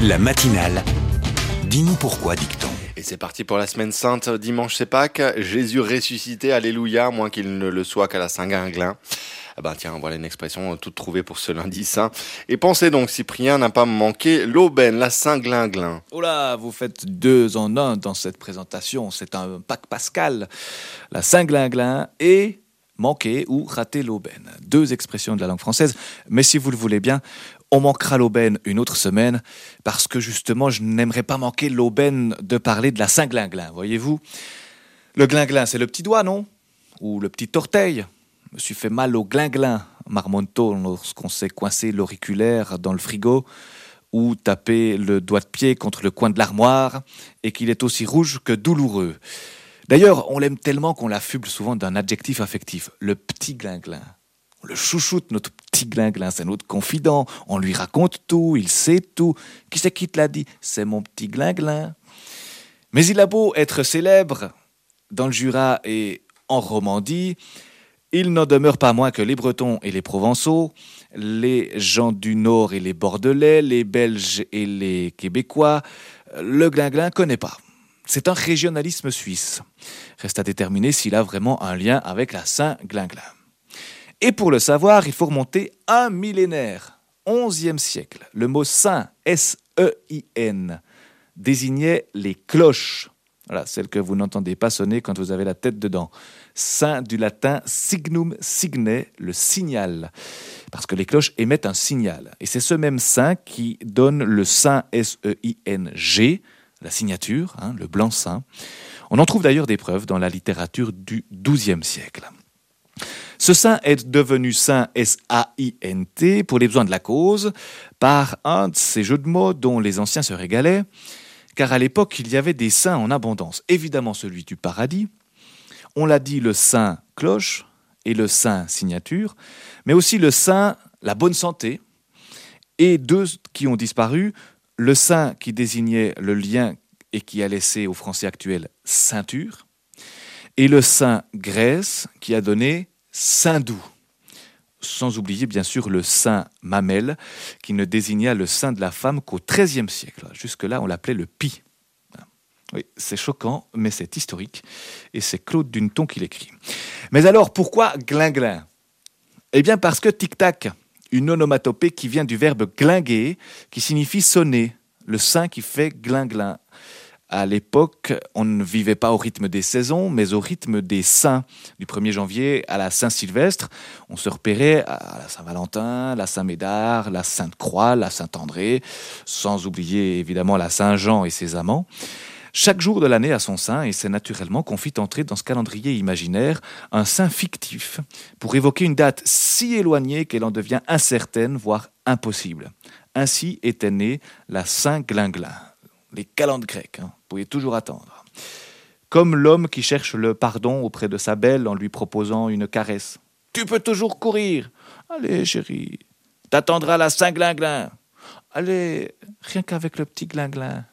La matinale. Dis-nous pourquoi, dicton. Et c'est parti pour la semaine sainte, dimanche c'est Pâques, Jésus ressuscité, alléluia, moins qu'il ne le soit qu'à la Saint-Glinglin. Ah ben tiens, voilà une expression toute trouvée pour ce lundi saint. Et pensez donc, Cyprien n'a pas manqué l'aubaine, la Saint-Glinglin. Oh là, vous faites 2 en 1 dans cette présentation, c'est un Pâques pascal. La Saint-Glinglin et manquer ou rater l'aubaine. 2 expressions de la langue française, mais si vous le voulez bien, on manquera l'aubaine une autre semaine, parce que justement, je n'aimerais pas manquer l'aubaine de parler de la Saint-Glinglin, voyez-vous. Le glinglin, c'est le petit doigt, non ? Ou le petit orteil. Je me suis fait mal au glinglin, marmonneau, lorsqu'on s'est coincé l'auriculaire dans le frigo, ou tapé le doigt de pied contre le coin de l'armoire, et qu'il est aussi rouge que douloureux. D'ailleurs, on l'aime tellement qu'on l'affuble souvent d'un adjectif affectif, le petit glinglin. On le chouchoute, notre petit glinglin, c'est notre confident, on lui raconte tout, il sait tout. Qui c'est qui te l'a dit ? C'est mon petit glinglin. Mais il a beau être célèbre dans le Jura et en Romandie, il n'en demeure pas moins que les Bretons et les Provençaux, les gens du Nord et les Bordelais, les Belges et les Québécois, le glinglin connaît pas. C'est un régionalisme suisse. Reste à déterminer s'il a vraiment un lien avec la Saint-Glinglin. Et pour le savoir, il faut remonter un millénaire, 11e siècle. Le mot saint, S-E-I-N, désignait les cloches. Voilà, celles que vous n'entendez pas sonner quand vous avez la tête dedans. Saint du latin signum signe, le signal. Parce que les cloches émettent un signal. Et c'est ce même saint qui donne le saint, S-E-I-N-G, la signature, le blanc-seing. On en trouve d'ailleurs des preuves dans la littérature du XIIe siècle. Ce saint est devenu saint S-A-I-N-T pour les besoins de la cause par un de ces jeux de mots dont les anciens se régalaient, car à l'époque il y avait des saints en abondance. Évidemment celui du paradis, on l'a dit le saint cloche et le saint signature, mais aussi le saint la bonne santé et 2 qui ont disparu, le saint qui désignait le lien et qui a laissé au français actuel ceinture, et le saint Grèce qui a donné Saint-Doux, sans oublier bien sûr le saint Mamelle, qui ne désigna le sein de la femme qu'au XIIIe siècle. Jusque-là, on l'appelait le pie. Oui, c'est choquant, mais c'est historique, et c'est Claude Duneton qui l'écrit. Mais alors, pourquoi glinglin ? Eh bien parce que tic-tac, une onomatopée qui vient du verbe glinguer, qui signifie sonner, le sein qui fait glinglin. À l'époque, on ne vivait pas au rythme des saisons, mais au rythme des saints. Du 1er janvier à la Saint-Sylvestre, on se repérait à la Saint-Valentin, la Saint-Médard, la Sainte-Croix, la Saint-André, sans oublier évidemment la Saint-Jean et ses amants. Chaque jour de l'année a son saint et c'est naturellement qu'on fit entrer dans ce calendrier imaginaire un saint fictif pour évoquer une date si éloignée qu'elle en devient incertaine, voire impossible. Ainsi était née la Saint-Glinglin. Les calendes grecques, vous pouvez toujours attendre. Comme l'homme qui cherche le pardon auprès de sa belle en lui proposant une caresse. Tu peux toujours courir. Allez, chérie, t'attendras la Saint-Glinglin. Allez, rien qu'avec le petit glinglin.